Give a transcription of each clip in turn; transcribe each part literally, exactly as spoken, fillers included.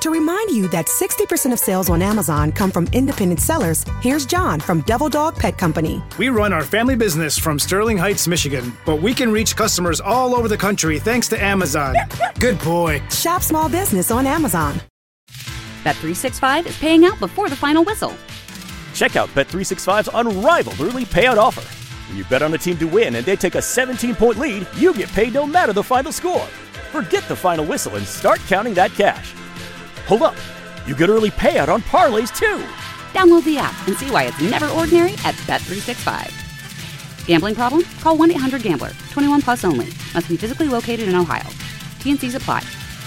To remind you that sixty percent of sales on Amazon come from independent sellers, here's John from Devil Dog Pet Company. We run our family business from Sterling Heights, Michigan, but we can reach customers all over the country thanks to Amazon. Good boy. Shop small business on Amazon. Bet three sixty-five is paying out before the final whistle. Check out Bet three sixty-five's unrivaled early payout offer. When you bet on a team to win and they take a seventeen-point lead, you get paid no matter the final score. Forget the final whistle and start counting that cash. Hold up. You get early payout on parlays, too. Download the app and see why it's never ordinary at Bet three sixty-five. Gambling problem? Call one eight hundred gambler. twenty-one plus only. Must be physically located in Ohio. T N Cs apply.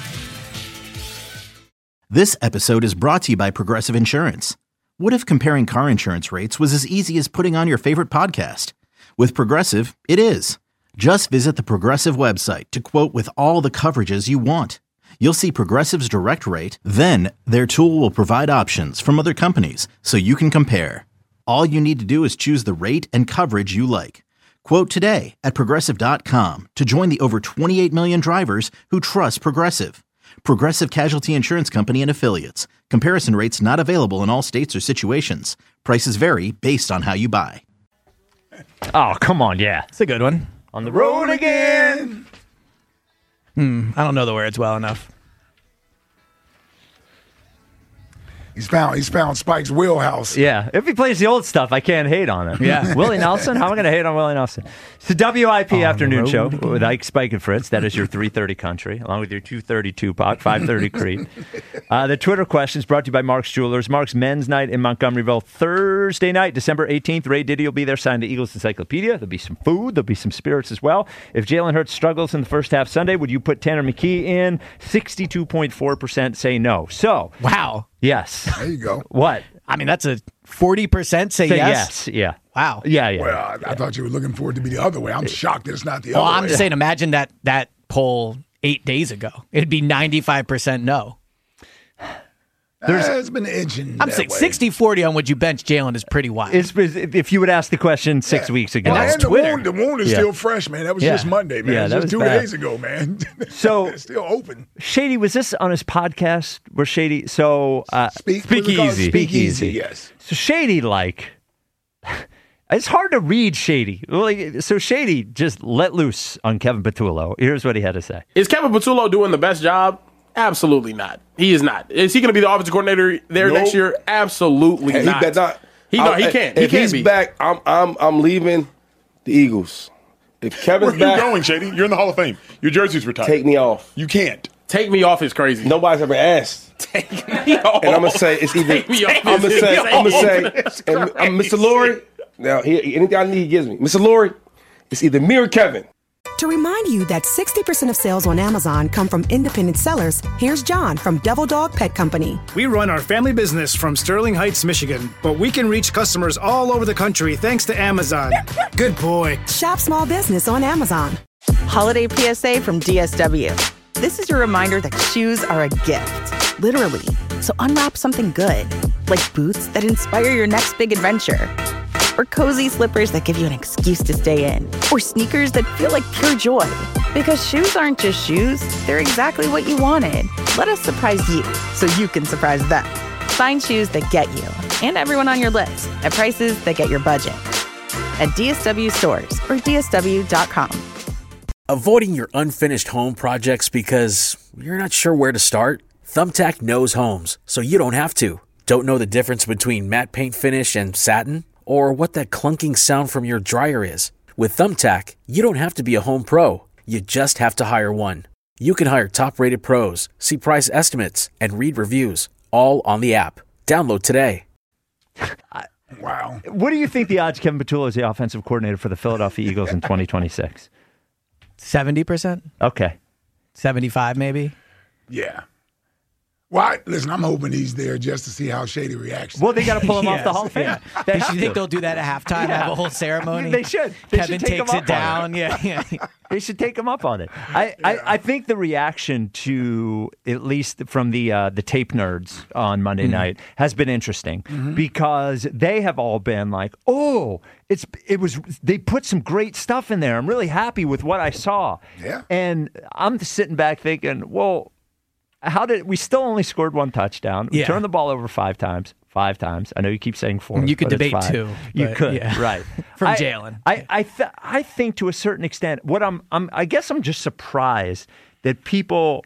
This episode is brought to you by Progressive Insurance. What if comparing car insurance rates was as easy as putting on your favorite podcast? With Progressive, it is. Just visit the Progressive website to quote with all the coverages you want. You'll see Progressive's direct rate, then their tool will provide options from other companies so you can compare. All you need to do is choose the rate and coverage you like. Quote today at Progressive dot com to join the over twenty-eight million drivers who trust Progressive. Progressive Casualty Insurance Company and Affiliates. Comparison rates not available in all states or situations. Prices vary based on how you buy. Oh, come on, yeah. It's a good one. On the road again. Hmm, I don't know the words well enough. He's found he's found Spike's wheelhouse. Yeah, if he plays the old stuff, I can't hate on it. Yeah. Willie Nelson, how am I going to hate on Willie Nelson? It's the W I P On afternoon the show road again. with Ike, Spike, and Fritz. That is your three thirty country, along with your two thirty Tupac, five thirty Creed. Uh, the Twitter question is brought to you by Mark's Jewelers. Mark's Men's Night in Montgomeryville, Thursday night, December eighteenth. Ray Diddy will be there signing the Eagles Encyclopedia. There'll be some food. There'll be some spirits as well. If Jalen Hurts struggles in the first half Sunday, would you put Tanner McKee in? sixty-two point four percent say no. So, Wow. yes. There you go. What? I mean, that's a forty percent say, Say yes. yes. Yeah. Wow. Yeah, yeah. Well, I, I thought you were looking for it to be the other way. I'm shocked that it's not the Well, other I'm way. just saying, imagine that that poll eight days ago. It'd be ninety-five percent no. There's, it's been edging. I'm that saying way. sixty forty on would you bench Jalen is pretty wide. It's, if you would ask the question six Yeah. weeks ago. Well, that's and the Twitter. wound, the wound is Yeah. still fresh, man. That was Yeah. just Monday, man. Yeah, It's that just was two bad. days ago, man. So- it's still open. Shady, was this on his podcast where Shady, so uh, Speak, Speakeasy. Speakeasy, yes. So Shady, like, it's hard to read Shady. Like, so Shady just let loose on Kevin Patullo. Here's what he had to say. Is Kevin Patullo doing the best job? Absolutely not. He is not. Is he going to be the offensive coordinator there Nope. next year? Absolutely Hey, he not. better not. He, no, I- he can't. He if can't he's be. back, I'm I'm I'm leaving the Eagles. If Kevin's Where are you back, going, Shady? You're in the Hall of Fame. Your jersey's retired. take me off. You can't. Take me off is crazy. Nobody's ever asked. Take me off. And I'm gonna say it's either. Take me off. I'm gonna say. I'm gonna say. That's And, uh, crazy. Mister Laurie. Now, he, anything I need, he gives me. Mister Laurie, it's either me or Kevin. To remind you that sixty percent of sales on Amazon come from independent sellers, here's John from Devil Dog Pet Company. We run our family business from Sterling Heights, Michigan, but we can reach customers all over the country thanks to Amazon. Good boy. Shop small business on Amazon. Holiday P S A from D S W. This is your reminder that shoes are a gift, literally. So unwrap something good, like boots that inspire your next big adventure, or cozy slippers that give you an excuse to stay in, or sneakers that feel like pure joy. Because shoes aren't just shoes, they're exactly what you wanted. Let us surprise you so you can surprise them. Find shoes that get you and everyone on your list at prices that get your budget. At D S W stores or D S W dot com. Avoiding your unfinished home projects because you're not sure where to start? Thumbtack knows homes, so you don't have to. Don't know the difference between matte paint finish and satin? Or what that clunking sound from your dryer is? With Thumbtack, you don't have to be a home pro. You just have to hire one. You can hire top-rated pros, see price estimates, and read reviews, all on the app. Download today. Wow. What do you think the odds Kevin Patullo is the offensive coordinator for the Philadelphia Eagles in twenty twenty-six? seventy percent? Okay. seventy-five maybe? Yeah. Well, I, listen, I'm hoping he's there just to see how Shady reacts. Well, they got to pull him Yes. off the Hall of Fame. Yeah. They Do have you think to. they'll do that at halftime? Yeah. Have a whole ceremony? They should. They Kevin should take takes him it up down. on it. Yeah, yeah. They should take him up on it. I, I, I think the reaction to, at least from the uh, the tape nerds on Monday Mm-hmm. night, has been interesting because they have all been like, "Oh, it's it was they put some great stuff in there. I'm really happy with what I saw." Yeah. And I'm sitting back thinking, well, how did we still only scored one touchdown? We Yeah. turned the ball over five times. Five times. I know you keep saying four. You could but it's debate five. two, You but could, yeah. right? From I- Jalen. I I th- I think to a certain extent, what I'm I'm I guess I'm just surprised that people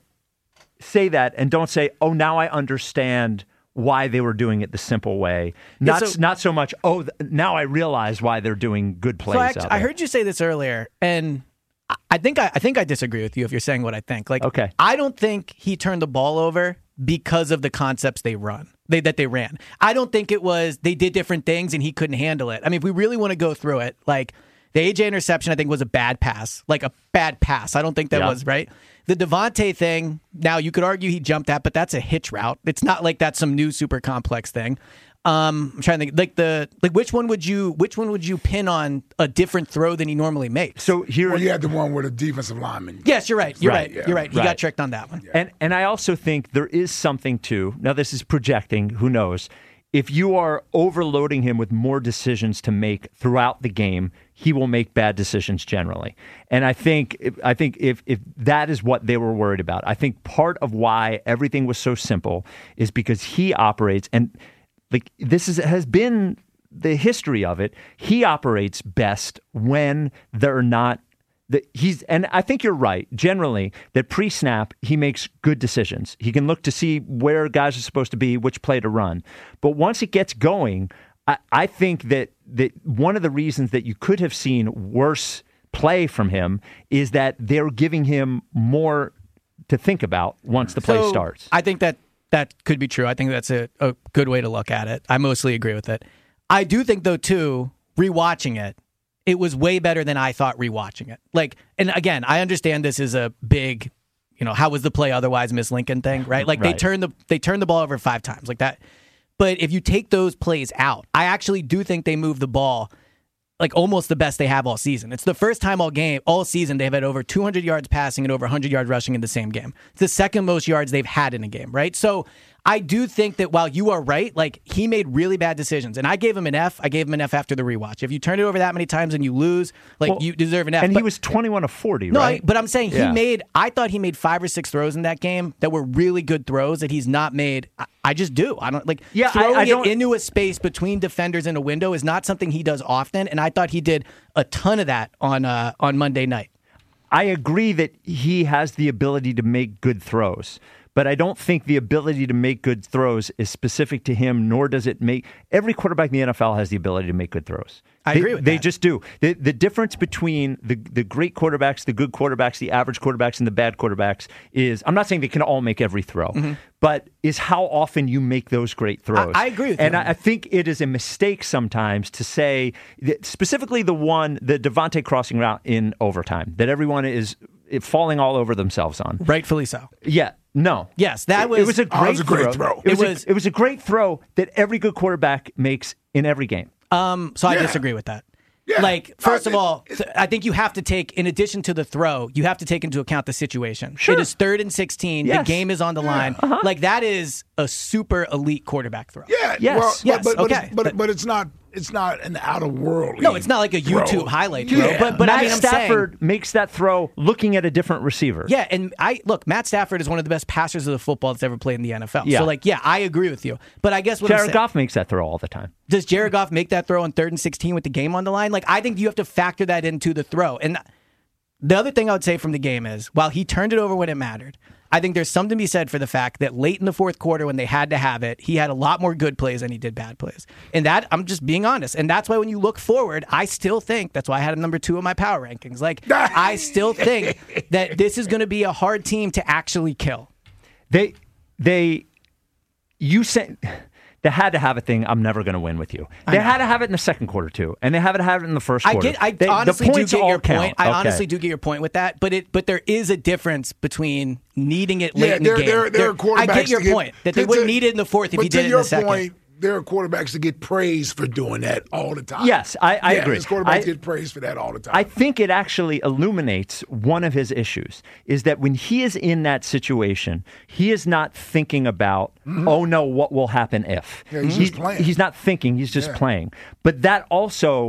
say that and don't say, oh, now I understand why they were doing it the simple way. Yeah, Not so- not so much. Oh, th- now I realize why they're doing good plays. So I, act- out I there. heard you say this earlier, and I- I think I, I think I disagree with you if you're saying what I think. Like, Okay. I don't think he turned the ball over because of the concepts they run, they, that they ran. I don't think it was they did different things and he couldn't handle it. I mean, if we really want to go through it, like the A J interception, I think was a bad pass, like a bad pass. I don't think that Yeah. was right. The Devontae thing, now you could argue he jumped that, but that's a hitch route. It's not like that's some new super complex thing. Um, I'm trying to think, like the like which one would you which one would you pin on a different throw than he normally makes? So here, Well, you had the one with a defensive lineman. Yes, you're right. You're right. Right, yeah. You're right. He Right. got tricked on that one. And and I also think there is something to, now this is projecting, who knows, if you are overloading him with more decisions to make throughout the game, he will make bad decisions generally. And I think I think if if that is what they were worried about, I think part of why everything was so simple is because he operates, and like this is has been the history of it, he operates best when they're not The, he's and I think you're right, generally, that pre-snap, he makes good decisions. He can look to see where guys are supposed to be, which play to run. But once it gets going, I, I think that, that one of the reasons that you could have seen worse play from him is that they're giving him more to think about once the play So, starts. I think that that could be true. I think that's a, a good way to look at it. I mostly agree with it. I do think, though, too, rewatching it, it was way better than I thought rewatching it. Like, and again, I understand this is a big, you know, how was the play otherwise Miss Lincoln thing, right? Like Right. they turned the they turned the ball over five times like that. But if you take those plays out, I actually do think they moved the ball like almost the best they have all season. It's the first time all game, all season, they've had over two hundred yards passing and over one hundred yards rushing in the same game. It's the second most yards they've had in a game, right? So I do think that while you are right, like he made really bad decisions. And I gave him an F. I gave him an F after the rewatch. If you turn it over that many times and you lose, like Well, you deserve an F. and But- he was twenty-one of forty, no, right? I, but I'm saying Yeah. he made, I thought he made five or six throws in that game that were really good throws that he's not made. I, I just do. I don't like Yeah, I- throwing I it don't- into a space between defenders in a window is not something he does often. And I thought he did a ton of that on uh, on Monday night. I agree that he has the ability to make good throws, but I don't think the ability to make good throws is specific to him, nor does it make... Every quarterback in the N F L has the ability to make good throws. I They- agree with They that. just do. The, the difference between the, the great quarterbacks, the good quarterbacks, the average quarterbacks, and the bad quarterbacks is... I'm not saying they can all make every throw, Mm-hmm. but is how often you make those great throws. I agree with and you. I, I think it is a mistake sometimes to say, that specifically the one, the Devontae crossing route in overtime, that everyone is falling all over themselves on. Rightfully so. Yeah, no. Yes, that It- was- It was a Oh, it great, was a great throw. throw. It, was It a, was- it was a great throw that every good quarterback makes in every game. Um, so I Yeah. disagree with that. Yeah. Like, first I of all, th- I think you have to take, in addition to the throw, you have to take into account the situation. Sure. It is third and sixteen. Yes. The game is on the line. Like, that is a super elite quarterback throw. Yeah. Yes. Well, Yes, But, but, okay. it's, but, But- but it's not. It's not an out of world. No, it's not like a throw. YouTube highlight throw. Yeah. But, but Matt I mean, I'm Stafford saying, makes that throw looking at a different receiver. yeah, and I look, Matt Stafford is one of the best passers of the football that's ever played in the N F L. Yeah. So, like, yeah, I agree with you. But I guess what I'm Jared saying, Goff makes that throw all the time. does Jared Goff make that throw on third and sixteen with the game on the line? Like, I think you have to factor that into the throw. And the other thing I would say from the game is, while he turned it over when it mattered, I think there's something to be said for the fact that late in the fourth quarter, when they had to have it, he had a lot more good plays than he did bad plays. And that, I'm just being honest. And that's why when you look forward, I still think, that's why I had him number two in my power rankings. Like, I still think that this is going to be a hard team to actually kill. They, they, you said... They had to have a thing. I'm never going to win with you. They had to have it in the second quarter too, and they had to have it in the first I quarter. get. I They- the honestly do points get all your count. point. I Okay. honestly do get your point with that. But it. But there is a difference between needing it late Yeah, in the there, game. there, there are There- I quarterbacks. get your to get- point that they to- wouldn't to- need it in the fourth if but he to did it in your the second. point, there are quarterbacks that get praised for doing that all the time. Yes, I, I yeah, agree. There's quarterbacks I- get praised for that all the time. I think it actually illuminates one of his issues is that when he is in that situation, he is not thinking about, oh no, what will happen if. Yeah, he's just playing. He's not thinking, he's just Yeah. playing. But that also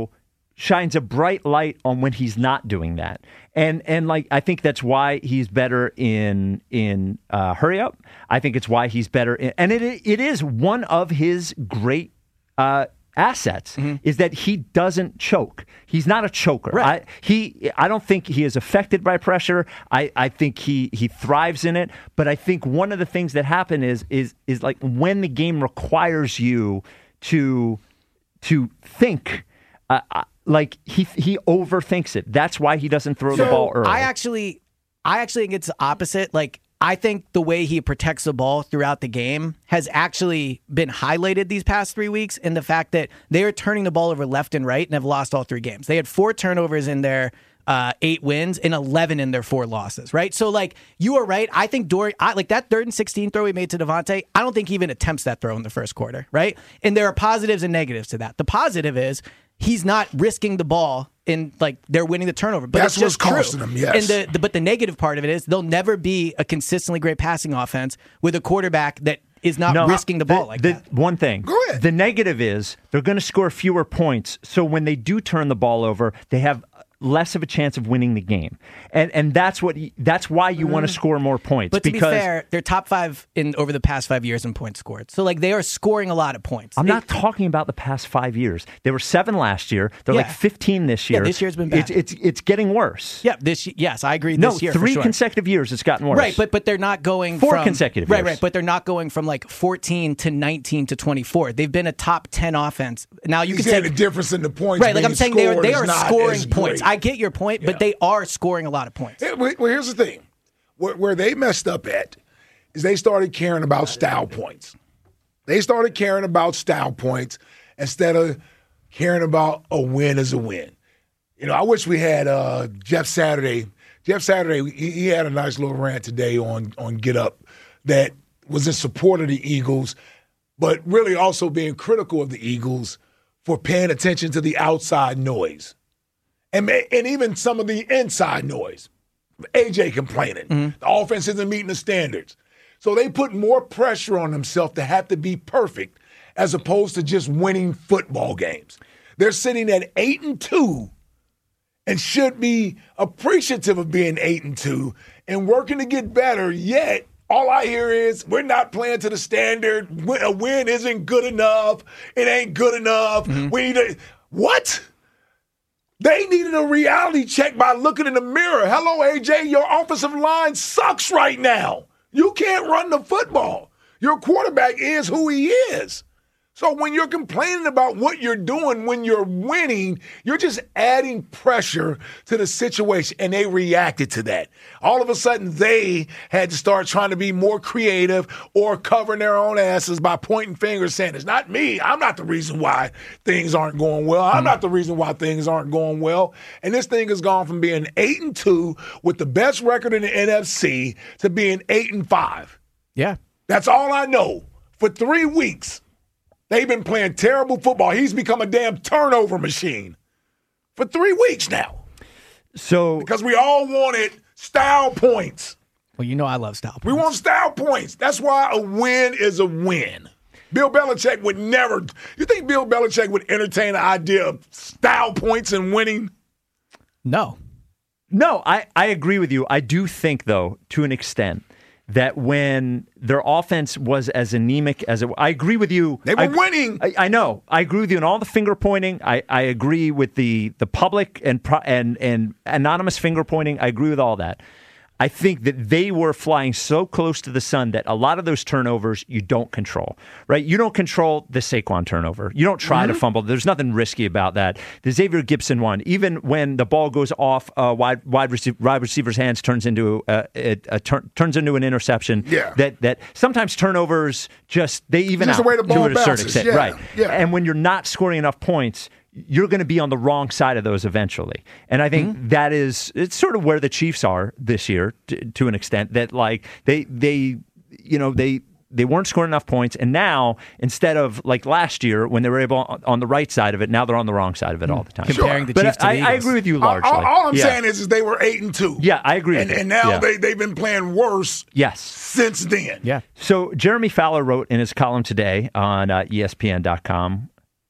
shines a bright light on when he's not doing that. And and like I think that's why he's better in in uh, hurry up. I think it's why he's better in, and it it is one of his great uh, assets mm-hmm. is that he doesn't choke. He's not a choker. Right. I, he I don't think he is affected by pressure. I, I think he he thrives in it. But I think one of the things that happen is is is like when the game requires you to to think. Uh, Like he he overthinks it. That's why he doesn't throw so the ball early. I actually, I actually think it's the opposite. Like I think the way he protects the ball throughout the game has actually been highlighted these past three weeks in the fact that they are turning the ball over left and right and have lost all three games. They had four turnovers in their uh, eight wins and eleven in their four losses. Right. So like you are right. I think Dory, I, like that third and sixteen throw he made to Devontae. I don't think he even attempts that throw in the first quarter. Right. And there are positives and negatives to that. The positive is. He's not risking the ball in like they're winning the turnover. But that's it's just what's costing true. them, yes. And the, the but the negative part of it is they'll never be a consistently great passing offense with a quarterback that is not no, risking the ball the, like the, that. One thing. Go ahead. The negative is they're going to score fewer points. So when they do turn the ball over, they have less of a chance of winning the game. And and that's what that's why you mm. want to score more points. But to because be fair, they're top five in over the past five years in points scored. So like they are scoring a lot of points. I'm they, not talking about the past five years. They were seven last year. They're yeah. like fifteen this year. Yeah, this year's been bad. It's it's, it's getting worse. Yeah, this yes, I agree. No, this year, three for sure. consecutive years it's gotten worse. Right, but but they're not going four from, consecutive right, years. Right, but they're not going from like fourteen to nineteen to twenty-four. They've been a top ten offense. Now you He's can say the difference in the points. Right, like I'm saying, they are they are scoring points. Great. I get your point, but yeah. they are scoring a lot of points. Well, here's the thing: where, where they messed up at is they started caring about style points. They started caring about style points instead of caring about a win as a win. You know, I wish we had uh, Jeff Saturday. Jeff Saturday, he, he had a nice little rant today on on Get Up that was in support of the Eagles, but really also being critical of the Eagles for paying attention to the outside noise. And, and even some of the inside noise. A J complaining. Mm-hmm. The offense isn't meeting the standards. So they put more pressure on themselves to have to be perfect as opposed to just winning football games. They're sitting at eight and two and should be appreciative of being eight and two and working to get better, yet all I hear is we're not playing to the standard. A win isn't good enough. It ain't good enough. Mm-hmm. We need to – what? They needed a reality check by looking in the mirror. Hello, A J, your offensive line sucks right now. You can't run the football. Your quarterback is who he is. So when you're complaining about what you're doing when you're winning, you're just adding pressure to the situation, and they reacted to that. All of a sudden, they had to start trying to be more creative or covering their own asses by pointing fingers saying, it's not me. I'm not the reason why things aren't going well. I'm not the reason why things aren't going well. And this thing has gone from being eight and two with the best record in the N F C to being eight and five. Yeah. That's all I know. For three weeks. They've been playing terrible football. He's become a damn turnover machine for three weeks now. So because we all wanted style points. Well, you know I love style points. We want style points. That's why a win is a win. Bill Belichick would never – you think Bill Belichick would entertain the idea of style points and winning? No. No, I, I agree with you. I do think, though, to an extent, that when their offense was as anemic as it was, I agree with you. They were I, winning. I, I know. I agree with you in all the finger pointing. I, I agree with the the public and pro, and and anonymous finger pointing. I agree with all that. I think that they were flying so close to the sun that a lot of those turnovers you don't control, right? You don't control the Saquon turnover. You don't try mm-hmm. to fumble. There's nothing risky about that. The Xavier Gibson one, even when the ball goes off uh, wide wide, receiver, wide receiver's hands, turns into a, a, a tur- turns into an interception. Yeah. That that sometimes turnovers just they even just out the way the ball to a certain bounces. extent, Yeah. right? Yeah. And when you're not scoring enough points, you're going to be on the wrong side of those eventually. And I think mm-hmm. that is, it's sort of where the Chiefs are this year to, to an extent, that like they, they, you know, they, they weren't scoring enough points. And now, instead of like last year when they were able on, on the right side of it, now they're on the wrong side of it mm-hmm. all the time. Comparing sure. the Chiefs but to I, the Eagles. I agree with you largely. All, all I'm yeah. saying is, is they were eight and two. Yeah, I agree and, with and you. now yeah. they, they've been playing worse yes. since then. Yeah. So Jeremy Fowler wrote in his column today on uh, E S P N dot com,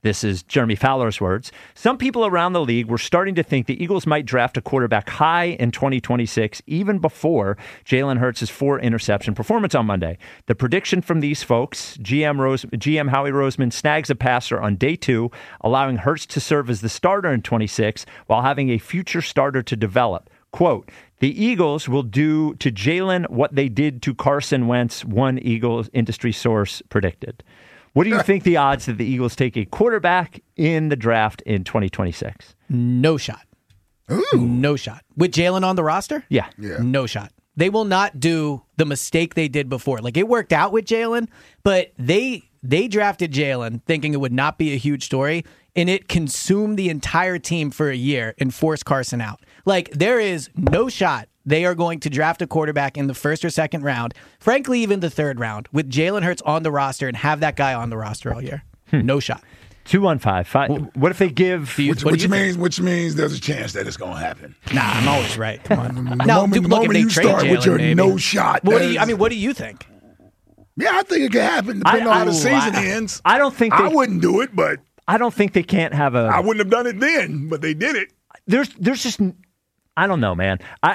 This is Jeremy Fowler's words. Some people around the league were starting to think the Eagles might draft a quarterback high in twenty twenty-six, even before Jalen Hurts' four-interception performance on Monday. The prediction from these folks, G M Rose, G M Howie Roseman snags a passer on day two, allowing Hurts to serve as the starter in twenty-six while having a future starter to develop. Quote, the Eagles will do to Jalen what they did to Carson Wentz, one Eagles industry source predicted. What do you think the odds that the Eagles take a quarterback in the draft in twenty twenty-six? No shot. Ooh. No shot. With Jalen on the roster? Yeah. Yeah. No shot. They will not do the mistake they did before. Like, it worked out with Jalen, but they they drafted Jalen thinking it would not be a huge story, and it consumed the entire team for a year and forced Carson out. Like, there is no shot they are going to draft a quarterback in the first or second round, frankly, even the third round, with Jalen Hurts on the roster and have that guy on the roster all year. Hmm. No shot. two one five. Five. What if they give... You, which which means which means there's a chance that it's going to happen. Nah, I'm always right. Come on. The now, moment, dude, the look, moment if you they trade start with Jalen, your maybe. no shot. What do you, is- I mean, what do you think? Yeah, I think it can happen depending I- on how I- the season I- ends. I don't think I they- wouldn't do it, but I don't think they can't have a... I wouldn't have done it then, but they did it. There's there's just... I don't know, man. I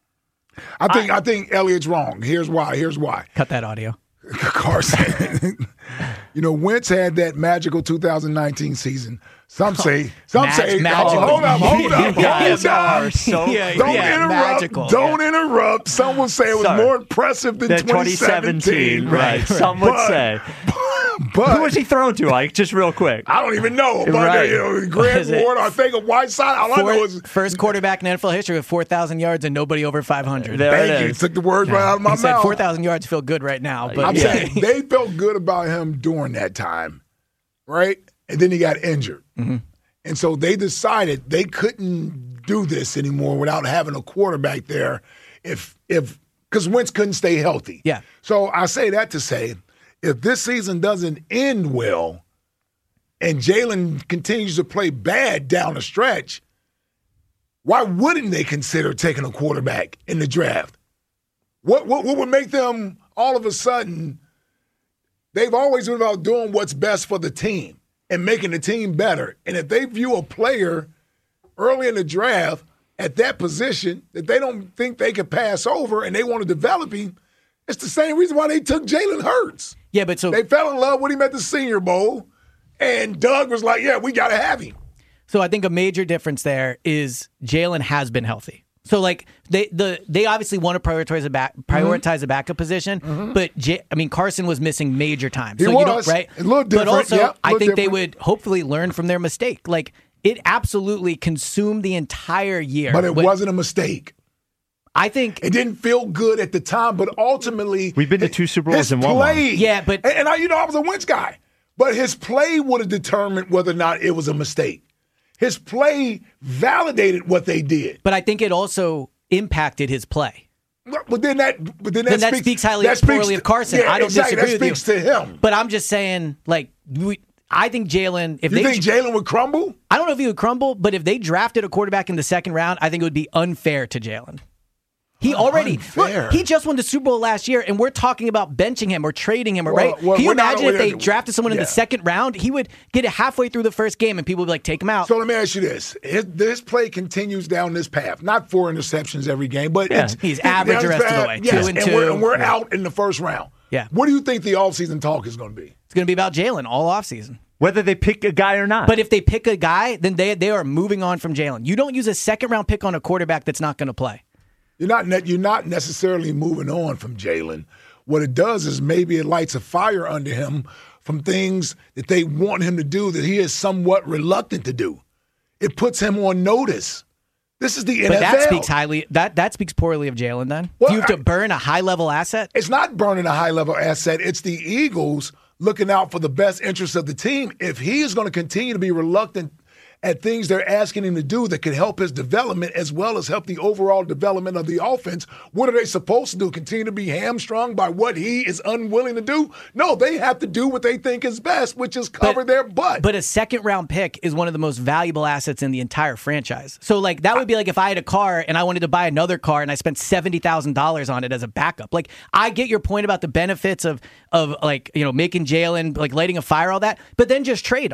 I think I, I think Elliott's wrong. Here's why. Here's why. Cut that audio. Carson. You know, Wentz had that magical two thousand nineteen season. Some say, some Mag- say, magical. oh, hold up, hold You up, guys hold are up. so- Yeah, Don't yeah, interrupt. magical, Don't yeah. interrupt. Some would say it was Sorry. more impressive than the twenty seventeen. right? Some would But- say. But Who was he thrown to, Ike? Just real quick. I don't even know. But Right. you know, What Grant is it? Ward, I think of Whiteside. All I Four- know is first quarterback in N F L history with four thousand yards and nobody over five hundred. There thank it you. is. Took the words right out of my He said mouth. four thousand yards feel good right now. But I'm yeah. saying they felt good about him during that time, right? And then he got injured. Mm-hmm. And so they decided they couldn't do this anymore without having a quarterback there if if because Wentz couldn't stay healthy. Yeah. So I say that to say if this season doesn't end well and Jalen continues to play bad down the stretch, why wouldn't they consider taking a quarterback in the draft? What what, what would make them all of a sudden? They've always been about doing what's best for the team and making the team better. And if they view a player early in the draft at that position that they don't think they can pass over and they want to develop him, it's the same reason why they took Jalen Hurts. Yeah, but so They fell in love with him at the Senior Bowl, and Doug was like, yeah, we got to have him. So I think a major difference there is Jalen has been healthy. So like they the they obviously want to prioritize a back prioritize Mm-hmm. a backup position, but J, I mean Carson was missing major times. He so you was. don't right. A little different, But also yep, a I little think they different. would hopefully learn from their mistake. Like it absolutely consumed the entire year. But it When- wasn't a mistake. I think It didn't feel good at the time, but ultimately We've been to two Super Bowls his and won play, one. Yeah, but- and, and I, you know I was a Wentz guy, but his play would have determined whether or not it was a mistake. His play validated what they did. but I think it also impacted his play. But then that, but then that, Then that speaks, speaks highly that poorly speaks- of Carson. Yeah, I don't exactly. disagree that with you. speaks to him. But I'm just saying, like, we, I think Jalen. If You they, think Jalen would crumble? I don't know if he would crumble, but if they drafted a quarterback in the second round, I think it would be unfair to Jalen. He already Unfair. look, he just won the Super Bowl last year, and we're talking about benching him or trading him, or Well, right? well, Can you we're not- imagine if they we're- drafted someone in yeah. the second round? He would get it halfway through the first game, and people would be like, take him out. So let me ask you this: his, this play continues down this path. Not four interceptions every game, but Yeah. it's, He's it's average down the this rest of the path. way. Yes, Two and and we're, two. and we're Yeah. out in the first round. Yeah. What do you think the offseason talk is going to be? It's going to be about Jalen all offseason. Whether they pick a guy or not. But if they pick a guy, then they they are moving on from Jalen. You don't use a second round pick on a quarterback that's not going to play. You're not ne- you're not necessarily moving on from Jalen. What it does is maybe it lights a fire under him from things that they want him to do that he is somewhat reluctant to do. It puts him on notice. This is the N F L. But that speaks highly. That that speaks poorly of Jalen. Then Well, do you have to I- burn a high level asset? It's not burning a high level asset. It's the Eagles looking out for the best interests of the team. If he is going to continue to be reluctant at things they're asking him to do that could help his development as well as help the overall development of the offense, what are they supposed to do? Continue to be hamstrung by what he is unwilling to do? No, they have to do what they think is best, which is cover But- their butt. But a second round pick is one of the most valuable assets in the entire franchise. So like that would be like if I had a car and I wanted to buy another car and I spent seventy thousand dollars on it as a backup. Like I get your point about the benefits of of like, you know, making Jalen, like lighting a fire, all that, but then just trade him.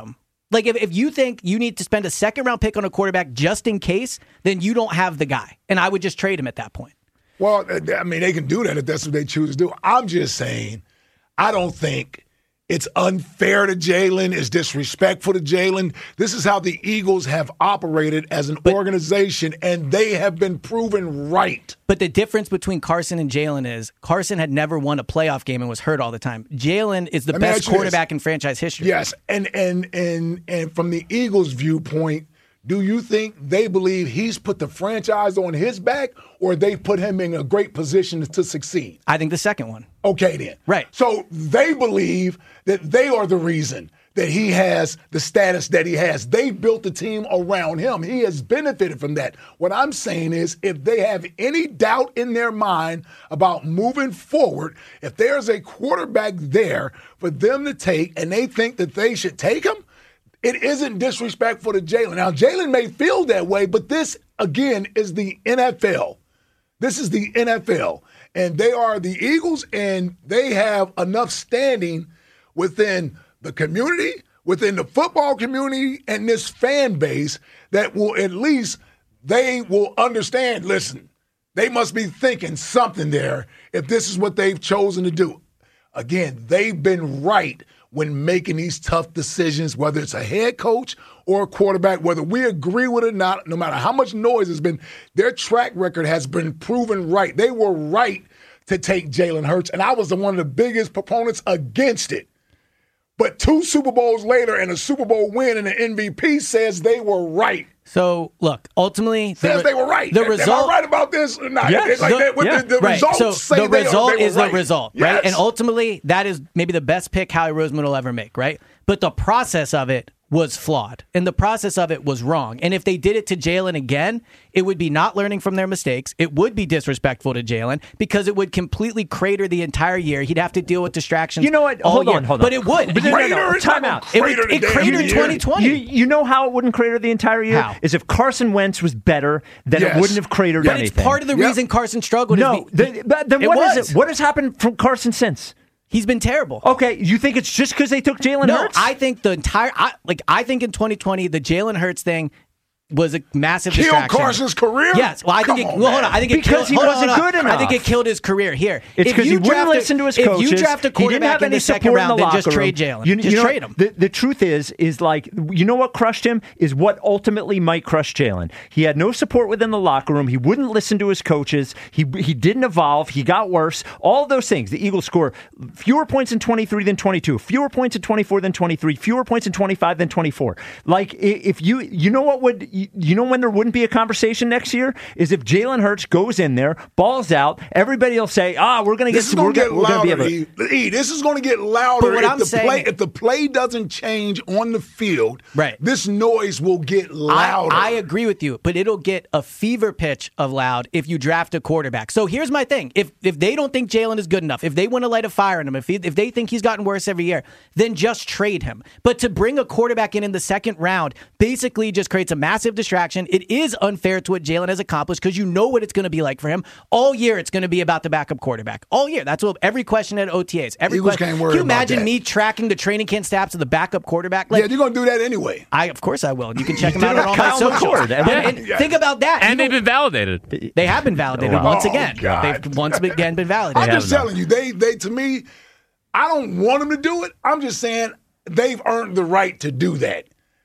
Like, if, if you think you need to spend a second-round pick on a quarterback just in case, then you don't have the guy. And I would just trade him at that point. Well, I mean, they can do that if that's what they choose to do. I'm just saying, I don't think it's unfair to Jalen. It's disrespectful to Jalen. This is how the Eagles have operated as an but, organization, and they have been proven right. But the difference between Carson and Jalen is Carson had never won a playoff game and was hurt all the time. Jalen is the best quarterback in franchise history. Yes, and and and and from the Eagles' viewpoint, do you think they believe he's put the franchise on his back, or they put him in a great position to succeed? I think the second one. Okay, then. Right. So they believe that they are the reason that he has the status that he has. They built the team around him. He has benefited from that. What I'm saying is, if they have any doubt in their mind about moving forward, if there's a quarterback there for them to take and they think that they should take him, it isn't disrespectful to Jalen. Now, Jalen may feel that way, but this, again, is the N F L. This is the N F L. And they are the Eagles, and they have enough standing within the community, within the football community, and this fan base that will at least, they will understand, listen, they must be thinking something there if this is what they've chosen to do. Again, they've been right when making these tough decisions, whether it's a head coach or a quarterback, whether we agree with it or not, no matter how much noise has been, their track record has been proven right. They were right to take Jalen Hurts, and I was the one of the biggest proponents against it. But two Super Bowls later and a Super Bowl win and an M V P says they were right. So, look, ultimately... Says they were right. The Am, result, am I right about this or not? Yes. Like the, that, yeah. the, the right. results so say the they, result they is were right. the result, yes. right? And ultimately, that is maybe the best pick Howie Roseman will ever make, right? But the process of it was flawed, and the process of it was wrong. And if they did it to Jalen again, it would be not learning from their mistakes. It would be disrespectful to Jalen because it would completely crater the entire year. He'd have to deal with distractions. You know what? All Hold year. on, hold on. But it would. But no, no, no. Time out. It, would, it cratered in twenty twenty. You, you know how it wouldn't crater the entire year? How? Is if Carson Wentz was better, then yes. it wouldn't have cratered but anything. But it's part of the yep. reason Carson struggled. No, is the, the, but then it what was. is it? What has happened from Carson since? He's been terrible. Okay, you think it's just because they took Jalen no, Hurts? No, I think the entire I, like I think in twenty twenty the Jalen Hurts thing was a massive Kill distraction. Carson's career? Yes. Well, I think Come it, on, well, hold on. I think it because killed, he hold wasn't on, hold good on. enough. I think it killed his career. Here, It's because he wouldn't draft listen to his coaches. If you draft a he didn't quarterback have in any the second support round, in the then just locker trade room. Jalen. You, just you know, trade him. The, the truth is, is like you know what crushed him is what ultimately might crush Jalen. He had no support within the locker room. He wouldn't listen to his coaches. He he didn't evolve. He got worse. All of those things. The Eagles score fewer points in twenty-three than twenty-two. Fewer points in twenty-four than twenty-three. Fewer points in twenty-five than twenty-four. Like if you you know what would you know when there wouldn't be a conversation next year is if Jalen Hurts goes in there, balls out, everybody will say, "Ah, we're going to get this is going to get louder. Be able to... E, this is going to get louder but what if I'm the saying, play if the play doesn't change on the field. Right. This noise will get louder. I, I agree with you, but it'll get a fever pitch of loud if you draft a quarterback. So here's my thing: if if they don't think Jalen is good enough, if they want to light a fire in him, if he, if they think he's gotten worse every year, then just trade him. But to bring a quarterback in in the second round basically just creates a massive distraction. It is unfair to what Jalen has accomplished because you know what it's going to be like for him. All year, it's going to be about the backup quarterback. All year. That's what every question at O T As. Every Eagles question. can't worry Can you about imagine that. me tracking the training camp stats of the backup quarterback? Like, yeah, you're going to do that anyway. I, of course I will. You can check them out on all my Kyle socials. McCord. And, and Yeah. think about that. And You they've been validated. They have been validated Oh, once wow. again. Oh, God. They've once again been validated. I'm just have telling you, they they to me, I don't want them to do it. I'm just saying they've earned the right to do that.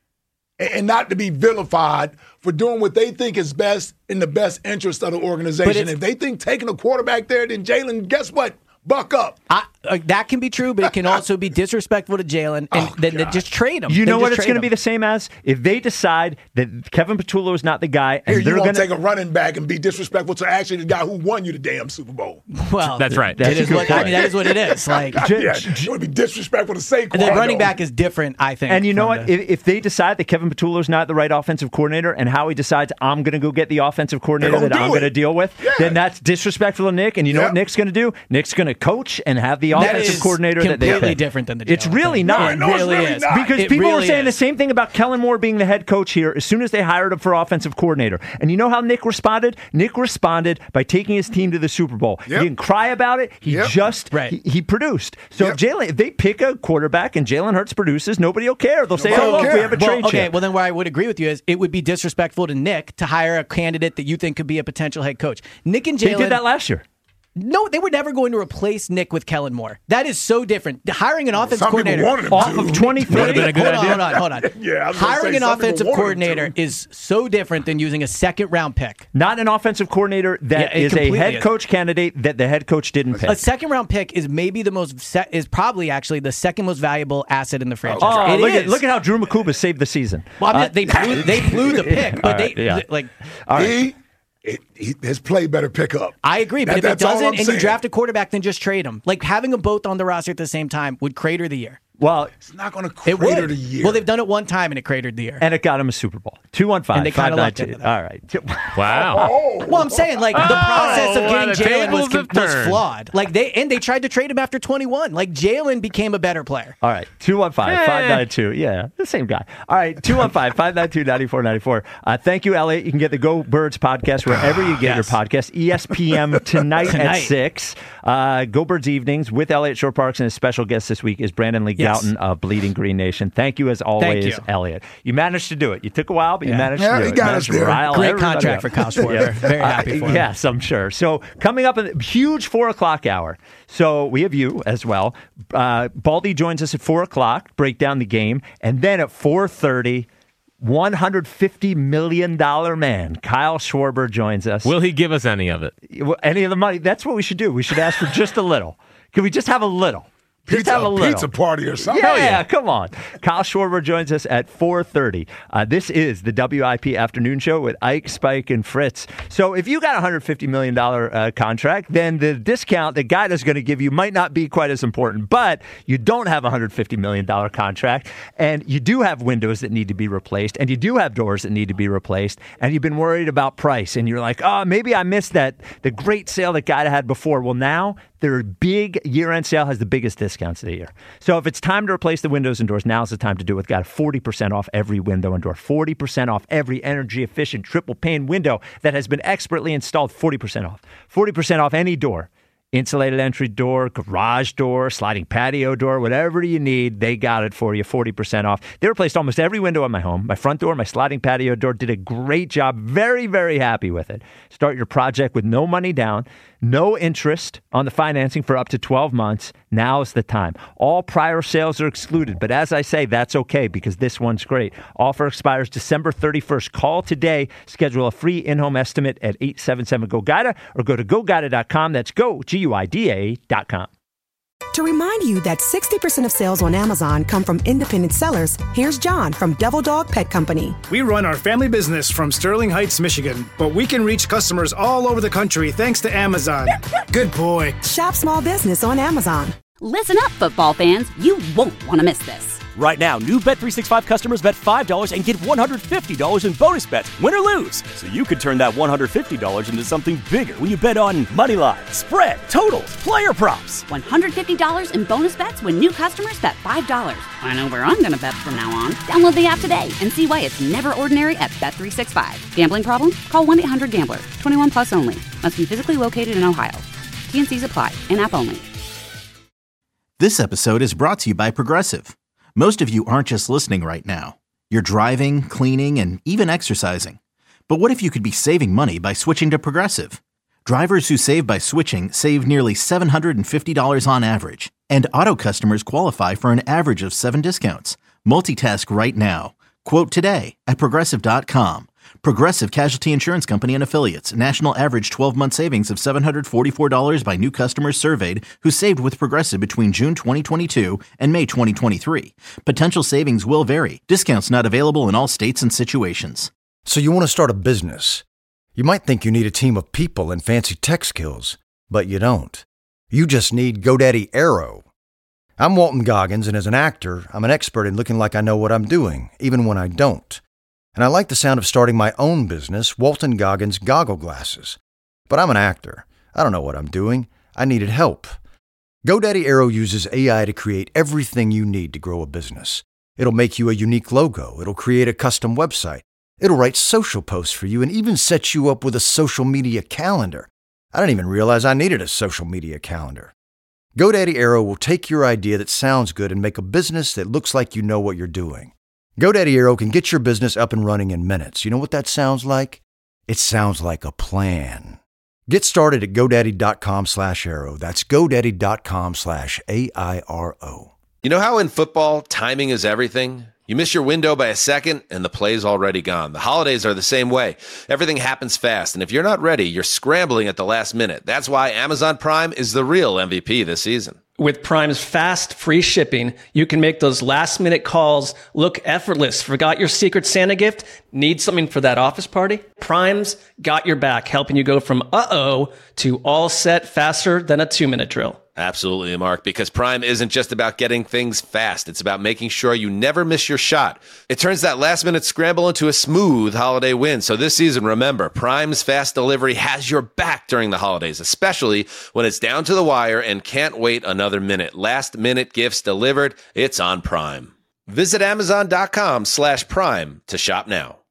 And not to be vilified for doing what they think is best in the best interest of the organization. If they think taking a quarterback there, then Jalen, guess what? Buck up. I, uh, that can be true, but it can also be disrespectful to Jalen, and Oh, then, then just trade him. You Then know what just it's trade going to be him. the same as if they decide that Kevin Patullo is not the guy, and Here, you they're won't going take a running back and be disrespectful to actually the guy who won you the damn Super Bowl. Well, That's right. It That's is a good what, I point. mean, that is what it is. Like, yeah, it would be disrespectful to Saquon. and the running though. back is different, I think. And you know from what? the- If, if they decide that Kevin Patullo is not the right offensive coordinator, and Howie decides I'm going to go get the offensive coordinator They're that gonna I'm do going to it. deal with, Yeah. then that's disrespectful to Nick. And you know Yeah. what Nick's going to do? Nick's going a coach and have the That offensive is coordinator that they completely pick. different than the It's Jalen really thing. not. No, it really really is. not. Because It people really were saying is. the same thing about Kellen Moore being the head coach here as soon as they hired him for offensive coordinator. And you know how Nick responded? Nick responded by taking his team to the Super Bowl. Yep. He didn't cry about it. He Yep. just Right. he, he produced. So Yep. if Jalen, if they pick a quarterback and Jalen Hurts produces, nobody will care. They'll say, Nobody "Oh, will look, care. we have a Well, trade okay, chip." well then where I would agree with you is it would be disrespectful to Nick to hire a candidate that you think could be a potential head coach. Nick and They Jalen did that last year. No, they were never going to replace Nick with Kellen Moore. That is so different. Hiring an offensive Some people coordinator wanted him Off to. of twenty-three. Hold on, hold on, hold on. Yeah, I was gonna Hiring say, an some people offensive wanted him coordinator to. is so different than using a second round pick. Not an offensive coordinator that Yeah, it is a completely head is. coach candidate that the head coach didn't pick. A second round pick is maybe the most se- is probably actually the second most valuable asset in the franchise. Oh, It look is. at look at how Drew Makuba saved the season. Well, I'm Uh, just- they blew, they blew the pick, but All right, they yeah. like. All right. He, it, he, his play better pick up. I agree, but That- if it that's all doesn't, I'm and you saying. draft a quarterback, then just trade him. Like having them both on the roster at the same time would crater the year. Well, It's not going to It crater would. the year. Well, they've done it one time and it cratered the year. and it got him a Super Bowl. two one five And they kinda five nine lucked two. into that. All right. Wow. Oh, Well, I'm saying like the process of wow, getting the Jalen was, tables have was turned. flawed. Like they and they tried to trade him after twenty-one. Like Jalen became a better player. All right. two one five five nine two. Yeah, the same guy. All right. two one five five nine two nine four nine four. Uh, thank you, Elliot. You can get the Go Birds podcast wherever you get Yes. your podcast. E S P N tonight, Tonight. at six. Uh, Go Birds evenings with Elliot Shore Parks, and his special guest this week is Brandon Lee Yes. Gouton of Bleeding Green Nation. Thank you as always, you. Elliot. You managed to do it. You took a while, but you Yeah. managed Yeah, to do he it. got Managed us to there. rile Great everybody contract up. for Kyle Schwarber. Very happy for him. Yes, I'm sure. So coming up, a huge four o'clock hour. So we have you as well. Uh, Baldy joins us at four o'clock, break down the game, and then at four thirty, one hundred fifty million dollars man, Kyle Schwarber joins us. Will he give us any of it? Any of the money? That's what we should do. We should ask for just a little. Can we just have a little? Just pizza, have a little. pizza party or something. Yeah, come on. Kyle Schwarber joins us at four thirty. Uh, this is the W I P Afternoon Show with Ike, Spike, and Fritz. So if you got a one hundred fifty million dollars uh, contract, then the discount that Guida's going to give you might not be quite as important. But you don't have a one hundred fifty million dollars contract, and you do have windows that need to be replaced, and you do have doors that need to be replaced, and you've been worried about price, and you're like, oh, maybe I missed that the great sale that Guida had before. Well, now their big year-end sale has the biggest discounts of the year. So if it's time to replace the windows and doors, now's the time to do it. We've got forty percent off every window and door, forty percent off every energy-efficient triple-pane window that has been expertly installed, forty percent off. forty percent off any door. Insulated entry door, garage door, sliding patio door, whatever you need, they got it for you, forty percent off. They replaced almost every window in my home. My front door, my sliding patio door, did a great job. Very, very happy with it. Start your project with no money down, no interest on the financing for up to twelve months. Now's the time. All prior sales are excluded, but as I say, that's okay because this one's great. Offer expires December thirty-first. Call today. Schedule a free in-home estimate at eight seven seven, G O, GUIDA or go to go guida dot com. That's go, G U I D A dot com. To remind you that sixty percent of sales on Amazon come from independent sellers, here's John from Devil Dog Pet Company. We run our family business from Sterling Heights, Michigan, but we can reach customers all over the country thanks to Amazon. Good boy. Shop small business on Amazon. Listen up, football fans. You won't want to miss this. Right now, new Bet three sixty-five customers bet five dollars and get one hundred fifty dollars in bonus bets, win or lose. So you could turn that one hundred fifty dollars into something bigger when you bet on money line, spread, totals, player props. one hundred fifty dollars in bonus bets when new customers bet five dollars. I know where I'm going to bet from now on. Download the app today and see why it's never ordinary at Bet three sixty-five. Gambling problem? Call one eight hundred gambler. twenty-one plus only. Must be physically located in Ohio. T N Cs apply. In-app only. This episode is brought to you by Progressive. Most of you aren't just listening right now. You're driving, cleaning, and even exercising. But what if you could be saving money by switching to Progressive? Drivers who save by switching save nearly seven hundred fifty dollars on average. And auto customers qualify for an average of seven discounts. Multitask right now. Quote today at Progressive dot com. Progressive Casualty Insurance Company and Affiliates. National average twelve-month savings of seven hundred forty-four dollars by new customers surveyed who saved with Progressive between June twenty twenty-two and May twenty twenty-three. Potential savings will vary. Discounts not available in all states and situations. So you want to start a business. You might think you need a team of people and fancy tech skills, but you don't. You just need GoDaddy Aero. I'm Walton Goggins, and as an actor, I'm an expert in looking like I know what I'm doing, even when I don't. And I like the sound of starting my own business, Walton Goggins Goggle Glasses. But I'm an actor. I don't know what I'm doing. I needed help. GoDaddy Aero uses A I to create everything you need to grow a business. It'll make you a unique logo. It'll create a custom website. It'll write social posts for you and even set you up with a social media calendar. I didn't even realize I needed a social media calendar. GoDaddy Aero will take your idea that sounds good and make a business that looks like you know what you're doing. GoDaddy Aero can get your business up and running in minutes. You know what that sounds like? It sounds like a plan. Get started at GoDaddy.com slash Aero. That's GoDaddy.com slash A I R O. You know how in football, timing is everything? You miss your window by a second, and the play's already gone. The holidays are the same way. Everything happens fast, and if you're not ready, you're scrambling at the last minute. That's why Amazon Prime is the real M V P this season. With Prime's fast, free shipping, you can make those last-minute calls look effortless. Forgot your Secret Santa gift? Need something for that office party? Prime's got your back, helping you go from uh-oh to all set faster than a two-minute drill. Absolutely, Mark, because Prime isn't just about getting things fast. It's about making sure you never miss your shot. It turns that last-minute scramble into a smooth holiday win. So this season, remember, Prime's fast delivery has your back during the holidays, especially when it's down to the wire and can't wait another minute. Last-minute gifts delivered. It's on Prime. Visit Amazon.com slash Prime to shop now.